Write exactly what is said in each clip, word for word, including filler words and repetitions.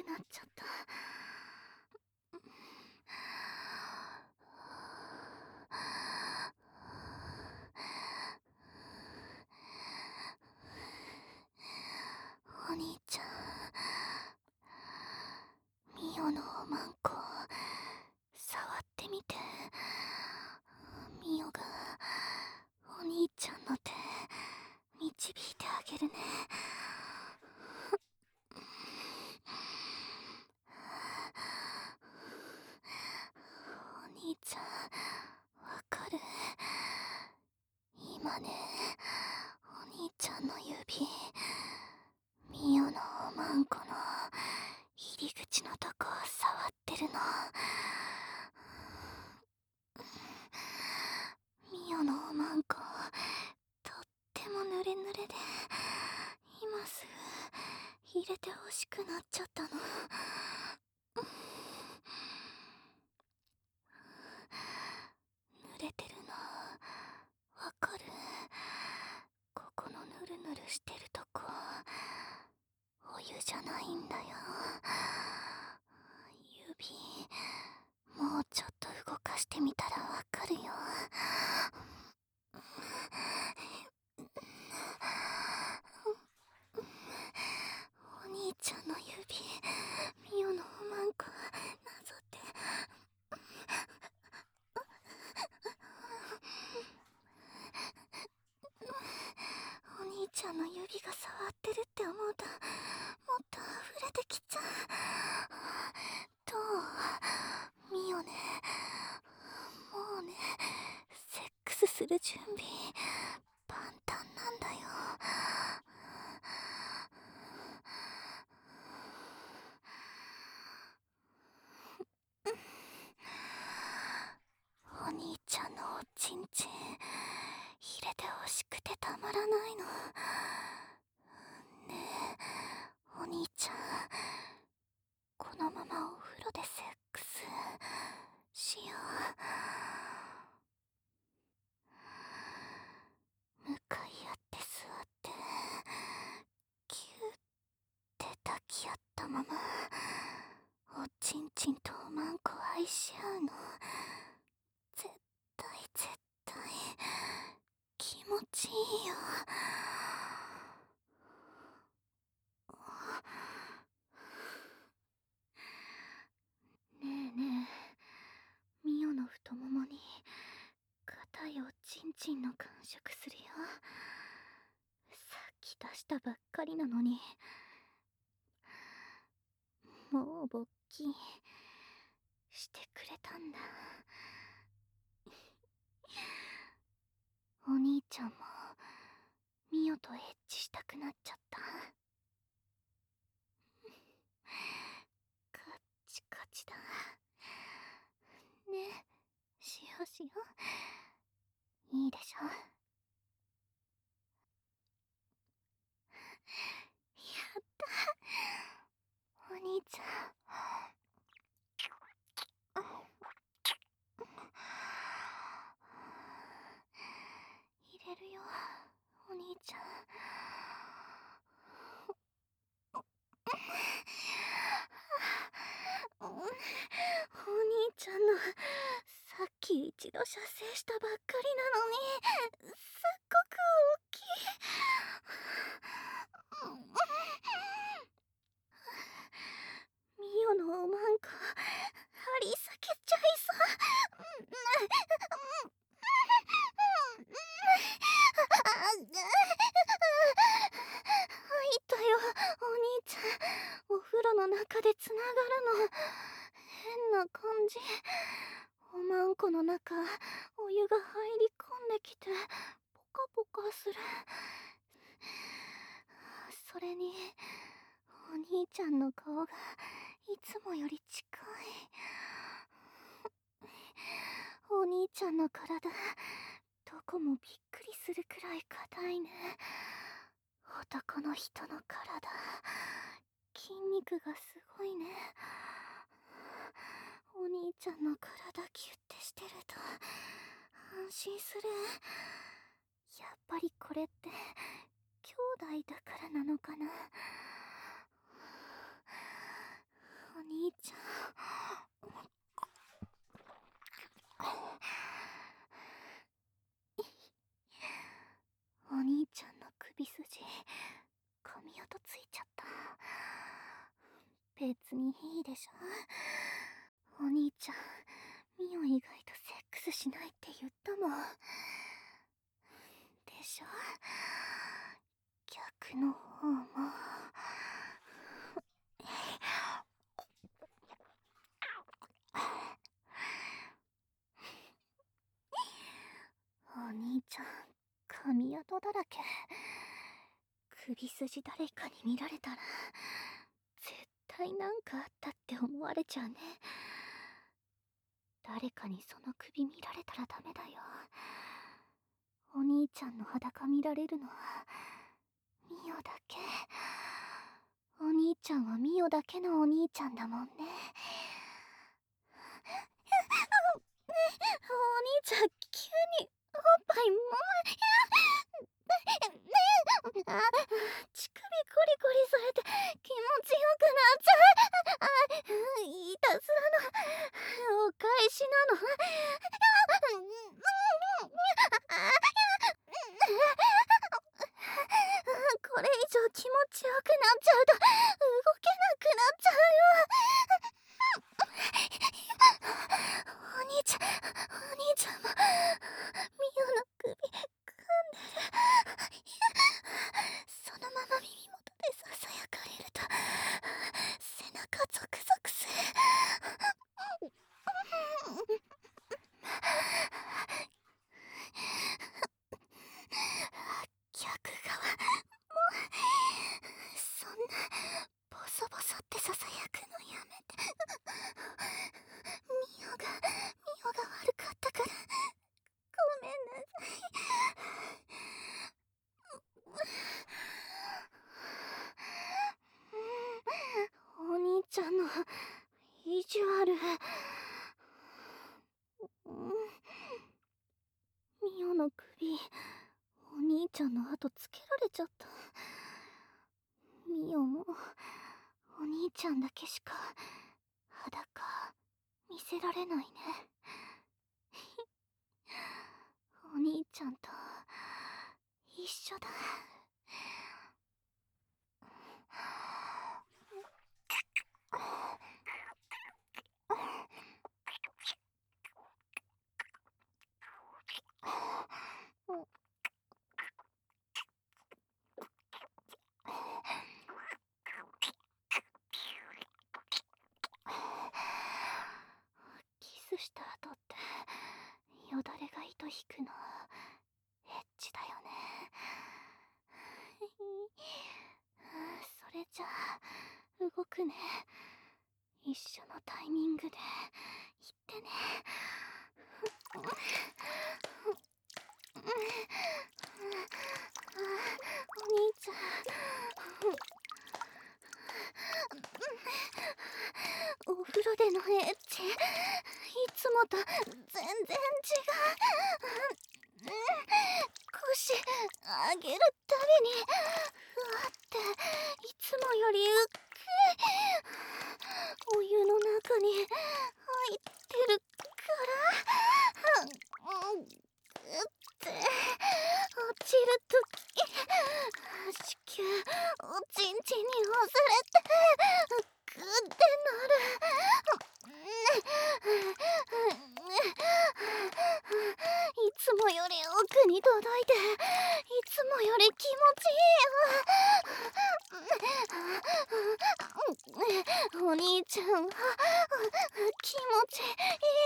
なっちゃった。お兄ちゃん、ミオのおまんこ触ってみて。ミオがお兄ちゃんの手導いてあげるね。お兄ちゃん、わかる？今ね、お兄ちゃんの指、ミオのおまんこの入り口のとこ触ってるの。ミオのおまんこ、とっても濡れ濡れで、今すぐ入れてほしくなっちゃったの。濡れてるの、わかる？ここのぬるぬるしてるとこ、お湯じゃないんだよ。指、もうちょっと動かしてみたらわかるよ。お兄ちゃんの指、ミオのおまんこなぞって。お兄ちゃんの指が触ってるって思うと、もっと溢れてきちゃう。どう？ミオね、もうね、セックスする準備万端なんだよ。お兄ちゃんのおちんちん入れてほしくてたまらないの。ねえ、お兄ちゃん、このままお風呂でセックスしよう。向かい合って座って、キューって抱き合ったまま、おちんちんとおまんこ愛し合うの。絶対絶対気持ちいいよ。ねえねえ、ミオの太ももに硬いおちんちんの感触するよ。さっき出したばっかりなのに、もう勃起してくれたんだ。お兄ちゃんもミオとエッチしたくなっちゃった。カッチカチだね。しようしよう。いいでしょ。やったお兄ちゃん。入れるよ、お兄ちゃん。お兄ちゃんの、さっき一度射精したばっかりなのに、すっごく大きい。ミオのおまんこ、張り裂けちゃいそう。入ったよ、お兄ちゃん。お風呂の中でつながるの。変な感じ。おまんこの中、お湯が入り込んできて、ポカポカする。それに、お兄ちゃんの顔がいつもより近い。お兄ちゃんの体、どこもびっくりするくらい硬いね。男の人の体、筋肉がすごいね。お兄ちゃんの体キュッてしてると安心する。やっぱりこれって兄弟だからなのかな。 髪跡ついちゃった。別にいいでしょ。お兄ちゃん、ミオ以外とセックスしないって言ったもん。でしょ。逆の方も。お兄ちゃん、髪跡だらけ。首筋誰かに見られたら絶対なんかあったって思われちゃうね。誰かにその首見られたらダメだよ。お兄ちゃんの裸見られるのはミオだけ。お兄ちゃんはミオだけのお兄ちゃんだもんね。お兄ちゃん、急におっぱいもう、あ、乳首コリコリされて気持ちよくなっちゃう。あ、いたずらのお返しなの。これ以上気持ちよくなっちゃうと動けなくなっちゃうよ。お兄ちゃん、お兄ちゃんもミオの首噛んでる。そのまま耳元でささやかれると背中ゾクゾクする。逆側もうそんなボソボソってささやくのやめて。ミオがミオが悪かったからごめんなさい。お兄ちゃんの意地悪。ミオの首、お兄ちゃんの後つけられちゃった。ミオもお兄ちゃんだけしか裸見せられないね。お兄ちゃんと一緒だ。キスした後ってよだれが糸引くのエッチだよね。それじゃあ動くね。一緒のタイミングで言ってね。お兄ちゃん、お風呂でのエッチいつもと全然違う。腰上げるたびにふわっていつもよりゆっくりお湯の中に入ってるからグッて落ちるとき子宮おちんちんに押されてグッてなる。いつもより奥に届いていつもより気持ちいいよ。お兄ちゃんは気持ちい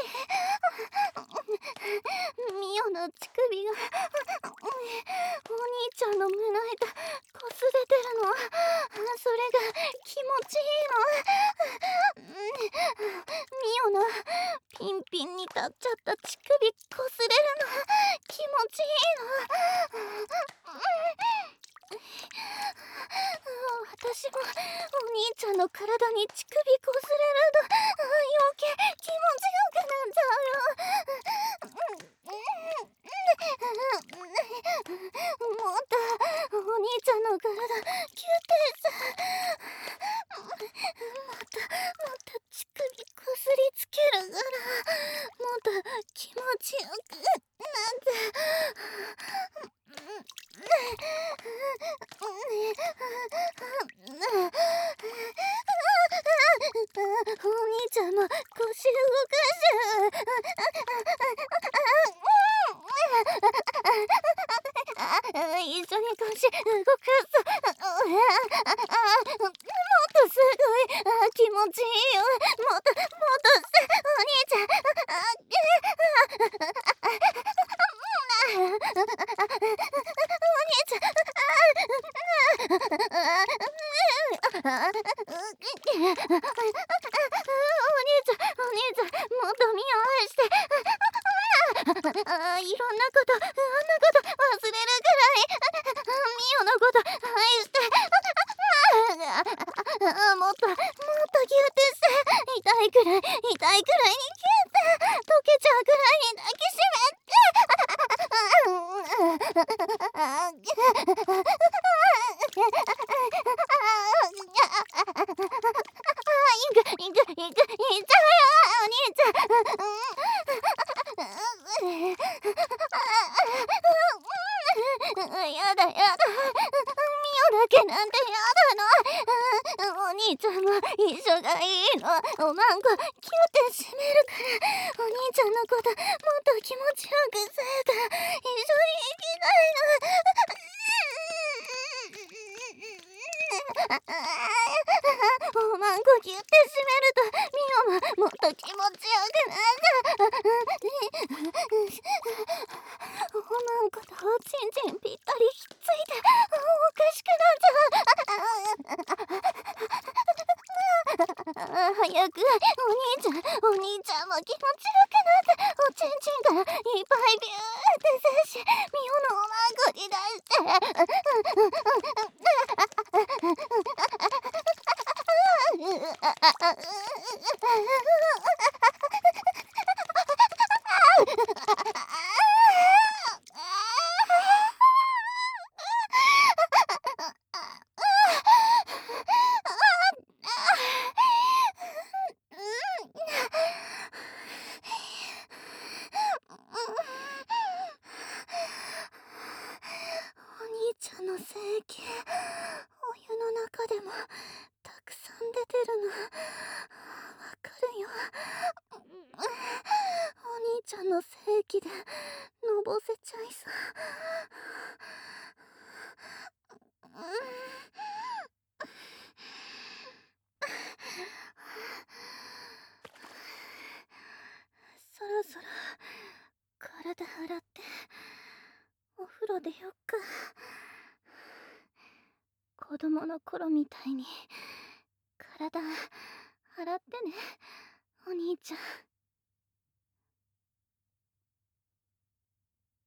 い。ミオの乳首がお兄ちゃんの胸板こすれてるの。それが気持ちいいの。ミオのピンピンに立っちゃった乳首こすれるの気持ちいいの。私もお兄ちゃんの体に乳首こすれると余計気持ちよくなっちゃうよ。もっとお兄ちゃんの体キュッてさ、もっともっと乳首こすりつけるからもっと気持ちよくなって。 お兄ちゃんも腰動かしちゃう。一緒に腰動かす。もっとすごい。あ、気持ちいいよ。もっともっとしてお兄ちゃん。お兄ちゃん。お兄ちゃん、お兄ちゃん、もっと見を愛して。あ、いろんなこと、あんなこと忘れるくらいミオのこと愛して。あ、もっともっとギューってして。痛いくらい痛いくらいにギューって溶けちゃうくらいに抱きしめて。いくいくいくいっちゃうよお兄ちゃん。やだやだ、ミオだけなんてやだの。お兄ちゃんも一緒がいいの。おまんこキュって締めるからお兄ちゃんのこともっと気持ちよくせえた。一緒に行きたいの。おまんこキュって締めるとミオももっと気持ちよくなる。おまんことおちんちんぴったりひっついておかしくなっちゃう。早くお兄ちゃんお兄ちゃんも気持ちよくなっておちんちんからいっぱいビューって精子ミオのおまんこに出お兄ちゃんの精液お湯の中でもたくさん出てるのわかるよ。お兄ちゃんの精液でのぼせちゃいそう。そろそろ体洗ってお風呂でよっか。子供の頃みたいに体洗ってねお兄ちゃん。